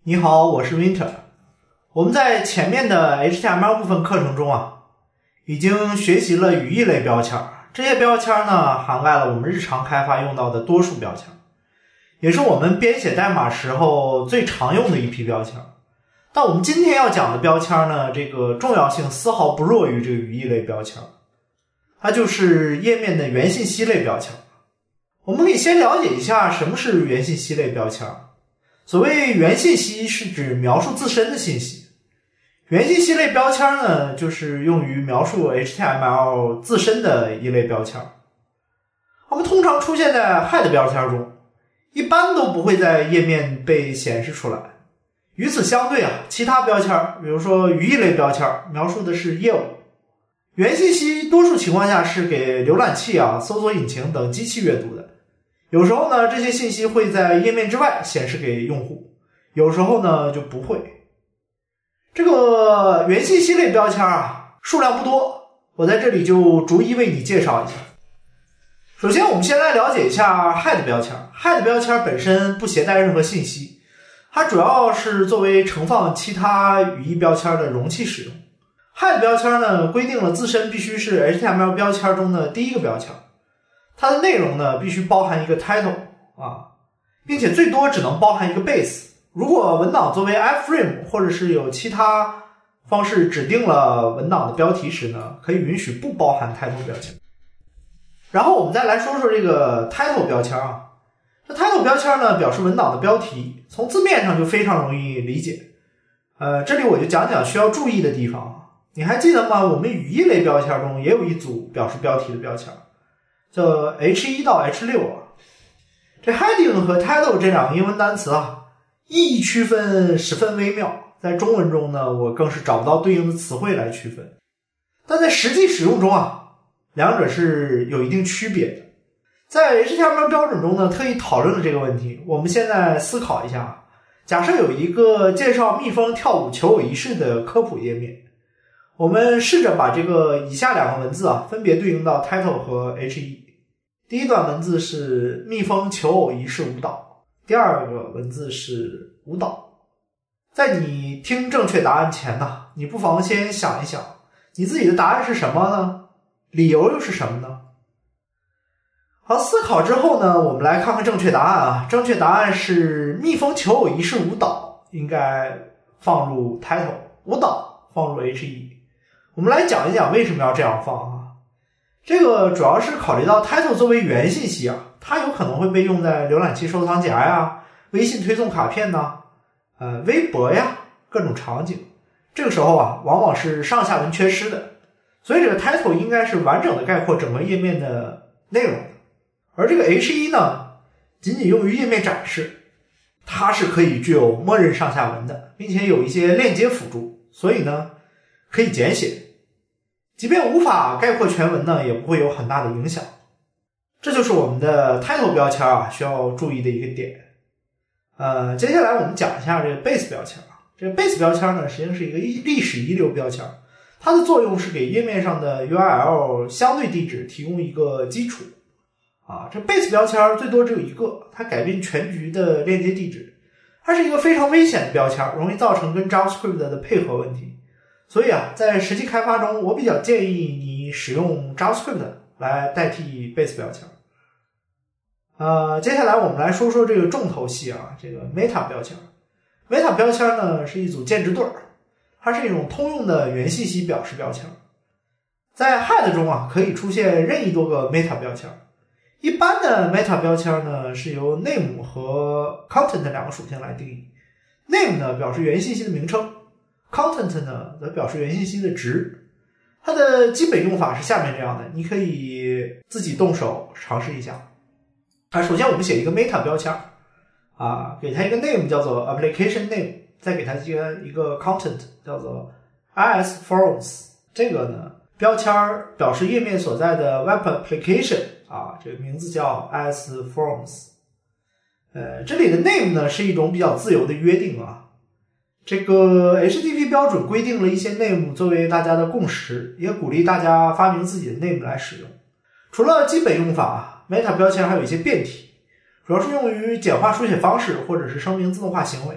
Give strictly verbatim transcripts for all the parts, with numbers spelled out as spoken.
你好，我是 Winter。我们在前面的 H T M L 部分课程中啊，已经学习了语义类标签，这些标签呢，涵盖了我们日常开发用到的多数标签，也是我们编写代码时候最常用的一批标签。但我们今天要讲的标签呢，这个重要性丝毫不弱于这个语义类标签，它就是页面的元信息类标签。我们可以先了解一下什么是元信息类标签。所谓元信息是指描述自身的信息，元信息类标签呢，就是用于描述 H T M L 自身的一类标签。它们通常出现在 head 标签中，一般都不会在页面被显示出来。与此相对啊，其他标签，比如说语义类标签，描述的是业务。元信息多数情况下是给浏览器啊、搜索引擎等机器阅读的。有时候呢，这些信息会在页面之外显示给用户，有时候呢就不会。这个元信息类标签啊，数量不多，我在这里就逐一为你介绍一下。首先我们先来了解一下 head 标签。 head 标签本身不携带任何信息，它主要是作为盛放其他语义标签的容器使用。 head 标签呢，规定了自身必须是 H T M L 标签中的第一个标签，它的内容呢必须包含一个 title 啊，并且最多只能包含一个 base。 如果文档作为 iframe 或者是有其他方式指定了文档的标题时呢，可以允许不包含 title 标签。然后我们再来说说这个 title 标签啊，这 title 标签呢表示文档的标题，从字面上就非常容易理解。呃，这里我就讲讲需要注意的地方。你还记得吗？我们语义类标签中也有一组表示标题的标签，叫 H 一 到 H 六 啊。这 heading 和 title 这两个英文单词啊，意义区分十分微妙，在中文中呢，我更是找不到对应的词汇来区分。但在实际使用中啊，两者是有一定区别的。在 H T M L 标准中呢，特意讨论了这个问题。我们现在思考一下，假设有一个介绍蜜蜂跳舞求偶仪式的科普页面，我们试着把这个以下两个文字啊，分别对应到 title 和 H 一。第一段文字是蜜蜂求偶仪式舞蹈，第二个文字是舞蹈。在你听正确答案前呢，你不妨先想一想，你自己的答案是什么呢？理由又是什么呢？好，思考之后呢，我们来看看正确答案啊。正确答案是蜜蜂求偶仪式舞蹈应该放入 title， 舞蹈放入 H 一。我们来讲一讲为什么要这样放啊。这个主要是考虑到 title 作为元信息啊，它有可能会被用在浏览器收藏夹呀、微信推送卡片呐、呃微博呀各种场景。这个时候啊，往往是上下文缺失的，所以这个 title 应该是完整的概括整个页面的内容的。而这个 H 一 呢，仅仅用于页面展示，它是可以具有默认上下文的，并且有一些链接辅助，所以呢可以简写。即便无法概括全文呢，也不会有很大的影响。这就是我们的 title 标签啊，需要注意的一个点。呃，接下来我们讲一下这个 base 标签啊。这个 base 标签呢，实际上是一个历史遗留标签，它的作用是给页面上的 U R L 相对地址提供一个基础啊。这 base 标签最多只有一个，它改变全局的链接地址，它是一个非常危险的标签，容易造成跟 JavaScript 的配合问题。所以啊，在实际开发中，我比较建议你使用 JavaScript 来代替 base 标签。呃，接下来我们来说说这个重头戏啊，这个 meta 标签。meta 标签呢是一组键值对儿，它是一种通用的元信息表示标签。在 head 中啊，可以出现任意多个 meta 标签。一般的 meta 标签呢是由 name 和 content 两个属性来定义。name 呢表示元信息的名称，content 呢则表示元信息的值。它的基本用法是下面这样的，你可以自己动手尝试一下。啊，首先我们写一个 meta 标签啊，给它一个 name 叫做 application name， 再给它接一个 content 叫做 is forms。 这个呢标签表示页面所在的 web application 啊，这个名字叫 is forms。 呃，这里的 name 呢是一种比较自由的约定啊。这个 H T T P 标准规定了一些 name 作为大家的共识，也鼓励大家发明自己的 name 来使用。除了基本用法， meta 标签还有一些变体，主要是用于简化书写方式或者是声明自动化行为。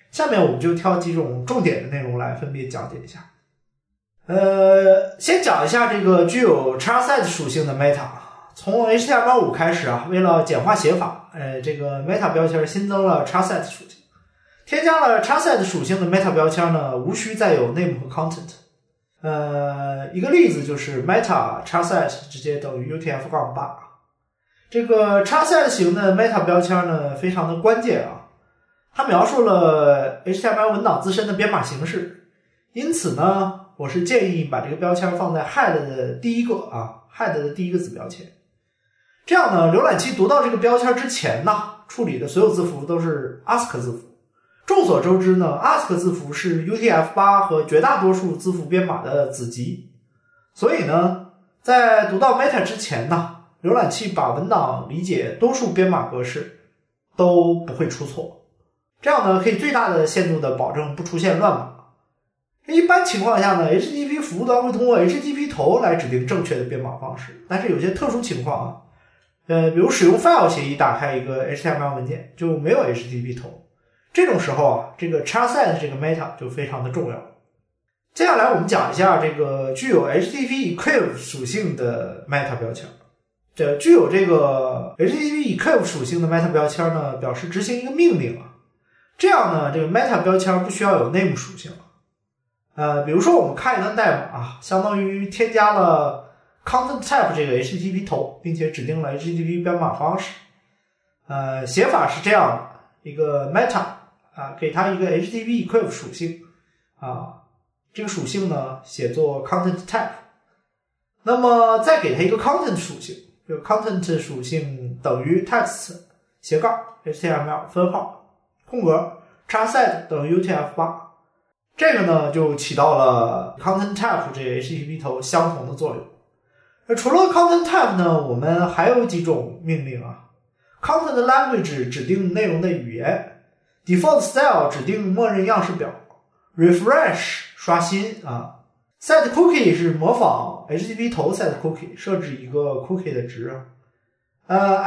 下面我们就挑几种重点的内容来分别讲解一下。呃，先讲一下这个具有 Charset 属性的 Meta。从 H T M L 五 开始啊，为了简化写法，呃，这个 Meta 标签新增了 Charset 属性。添加了 Charset 属性的 Meta 标签呢，无需再有 name 和 content。呃，一个例子就是 Meta Charset 直接等于 U T F 八。这个 Charset 型的 Meta 标签呢，非常的关键啊，它描述了 H T M L 文档自身的编码形式。因此呢，我是建议把这个标签放在 head 的第一个啊 head 的第一个子标签。这样呢，浏览器读到这个标签之前呢，处理的所有字符都是 A S C I I 字符。众所周知呢 ，A S C I I 字符是 U T F 八 和绝大多数字符编码的子集。所以呢，在读到 Meta 之前呢，浏览器把文档理解多数编码格式都不会出错。这样呢，可以最大的限度的保证不出现乱码。一般情况下呢 ，H T T P 服务端会通过 H T T P 头来指定正确的编码方式，但是有些特殊情况啊，呃，比如使用 file 协议打开一个 H T M L 文件就没有 H T T P 头，这种时候啊，这个 Charset 这个 Meta 就非常的重要。接下来我们讲一下这个具有 H T T P Equiv 属性的 Meta 标签。这具有这个 H T T P Equiv 属性的 Meta 标签呢，表示执行一个命令啊，这样呢，这个 Meta 标签不需要有 name 属性了。呃，比如说我们看一段代码啊，相当于添加了 content type 这个 H T T P 头，并且指定了 H T T P 编码方式。呃，写法是这样的，一个 meta 啊，给它一个 H T T P equiv 属性啊，这个属性呢写作 content type。那么再给它一个 content 属性，这个 content 属性等于 text 斜杠 H T M L 分号空格 charset 等于 U T F 八。这个呢就起到了 content type 这个 H T T P 头相同的作用。而除了 content type 呢，我们还有几种命令啊。content language 指定内容的语言， default style 指定默认样式表， refresh 刷新啊， set cookie 是模仿 H T T P 头 set cookie 设置一个 cookie 的值啊。呃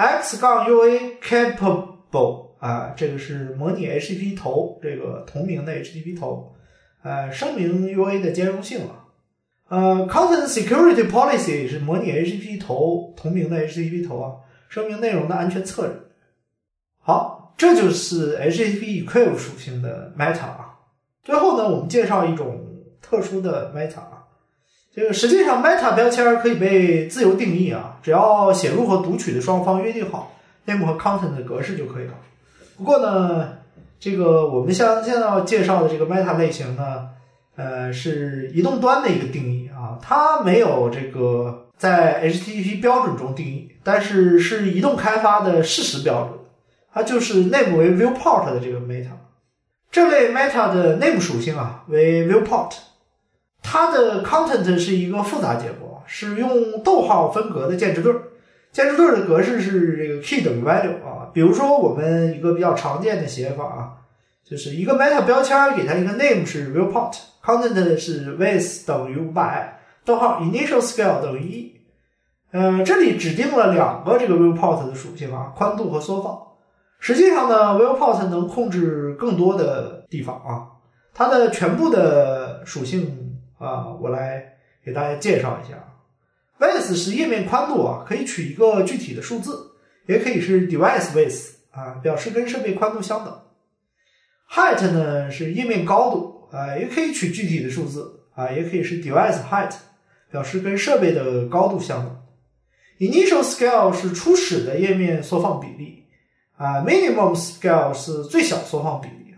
x-ua capable 啊，这个是模拟 H T T P 头这个同名的 H T T P 头。呃，声明 U A 的兼容性啊，呃 ，Content Security Policy 是模拟 H T T P 头同名的 H T T P 头啊，声明内容的安全策略。好，这就是 H T T P Equiv 属性的 Meta 啊。最后呢，我们介绍一种特殊的 Meta 啊，这个实际上 Meta 标签可以被自由定义啊，只要写入和读取的双方约定好 name 和 content 的格式就可以了。不过呢，这个我们像现在要介绍的这个 Meta 类型呢，呃，是移动端的一个定义啊，它没有这个在 H T T P 标准中定义，但是是移动开发的事实标准，它就是 name 为 viewport 的这个 Meta。这类 Meta 的 name 属性啊为 viewport， 它的 content 是一个复杂结构，是用逗号分隔的键值对。键值对的格式是这个 key 等于 value 啊，比如说我们一个比较常见的写法啊，就是一个 meta 标签给它一个 name 是 viewport， content 是 width 等于五百，逗号 initial scale 等于一。呃，这里指定了两个这个 viewport 的属性啊，宽度和缩放。实际上呢 viewport 能控制更多的地方啊，它的全部的属性啊，我来给大家介绍一下。width 是页面宽度啊，可以取一个具体的数字，也可以是 device width 啊，表示跟设备宽度相等。height 呢是页面高度啊，也可以取具体的数字啊，也可以是 device height， 表示跟设备的高度相等。initial scale 是初始的页面缩放比例啊 ，minimum scale 是最小缩放比例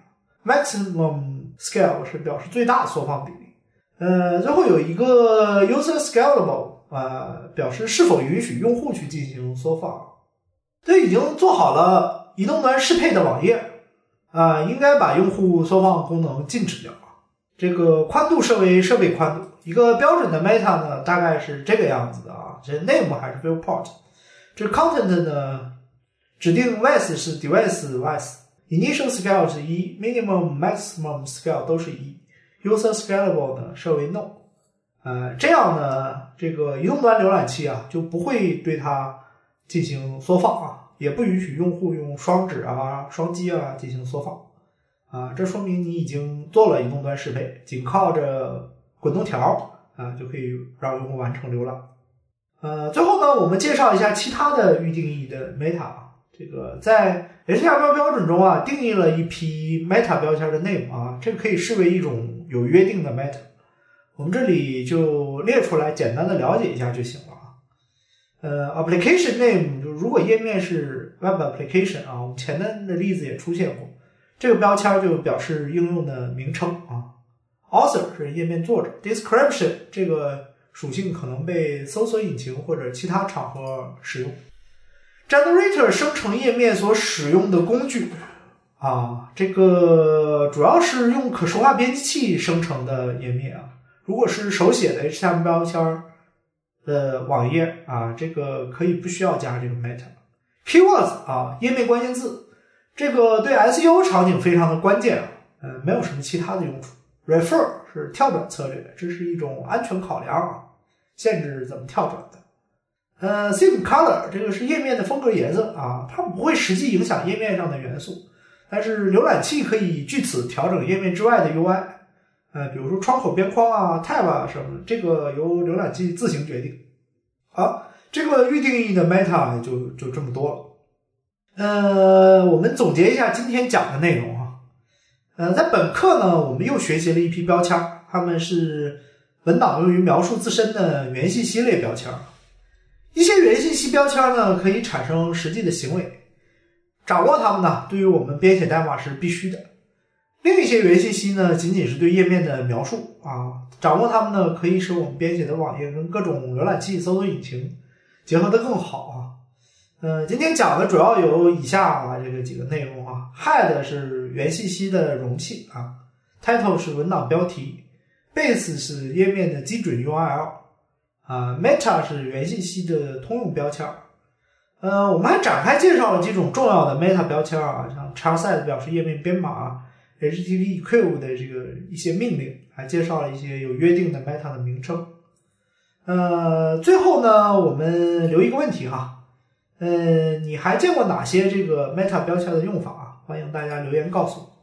，maximum scale 是表示最大缩放比例。呃，最后有一个 user scalable。呃，表示是否允许用户去进行缩放。这已经做好了移动端适配的网页啊、呃，应该把用户缩放功能禁止掉。这个宽度设为设备宽度，一个标准的 Meta 呢大概是这个样子的啊，这 name 还是 viewport。这 content 呢指定 width 是 device width， initial scale 是一， minimum maximum scale 都是一， user scalable 呢设为 no。呃，这样呢，这个移动端浏览器啊就不会对它进行缩放啊，也不允许用户用双指啊、双击啊进行缩放啊，这说明你已经做了移动端适配，仅靠着滚动条啊就可以让用户完成浏览。呃，最后呢，我们介绍一下其他的预定义的 meta。这个在 H T M L 标准中啊，定义了一批 meta 标签的 name 啊，这个可以视为一种有约定的 meta。我们这里就列出来，简单的了解一下就行了啊。呃 ，application name 就如果页面是 web application 啊，我们前面的例子也出现过，这个标签就表示应用的名称啊。author 是页面作者 ，description 这个属性可能被搜索引擎或者其他场合使用。Generator 生成页面所使用的工具啊，这个主要是用可视化编辑器生成的页面啊。如果是手写的 H T M L 标签的网页啊，这个可以不需要加这个 meta。Keywords 啊，页面关键字，这个对 S E O 场景非常的关键啊，呃，没有什么其他的用处。Refer 是跳转策略，这是一种安全考量啊，限制怎么跳转的。呃 theme color 这个是页面的风格颜色啊，它不会实际影响页面上的元素，但是浏览器可以据此调整页面之外的 U I， 呃，比如说窗口边框啊、tab 啊什么的，这个由浏览器自行决定。好，这个预定义的 meta 就就这么多了。呃，我们总结一下今天讲的内容啊。呃，在本课呢，我们又学习了一批标签，它们是文档用于描述自身的元信息类标签。一些元信息标签呢，可以产生实际的行为，掌握它们呢，对于我们编写代码是必须的。另一些元信息呢，仅仅是对页面的描述啊，掌握它们呢，可以使我们编写的网页跟各种浏览器、搜索引擎结合得更好啊。呃，今天讲的主要有以下啊这个几个内容啊 ，head 是元信息的容器啊 ，title 是文档标题 ，base 是页面的基准 U R L。啊 ，meta 是元信息的通用标签。呃，我们还展开介绍了几种重要的 meta 标签啊，像 charsize 表示页面编码 ，H T T P equal 的这个一些命令，还介绍了一些有约定的 meta 的名称。呃，最后呢，我们留一个问题哈，呃，你还见过哪些这个 meta 标签的用法啊？欢迎大家留言告诉我。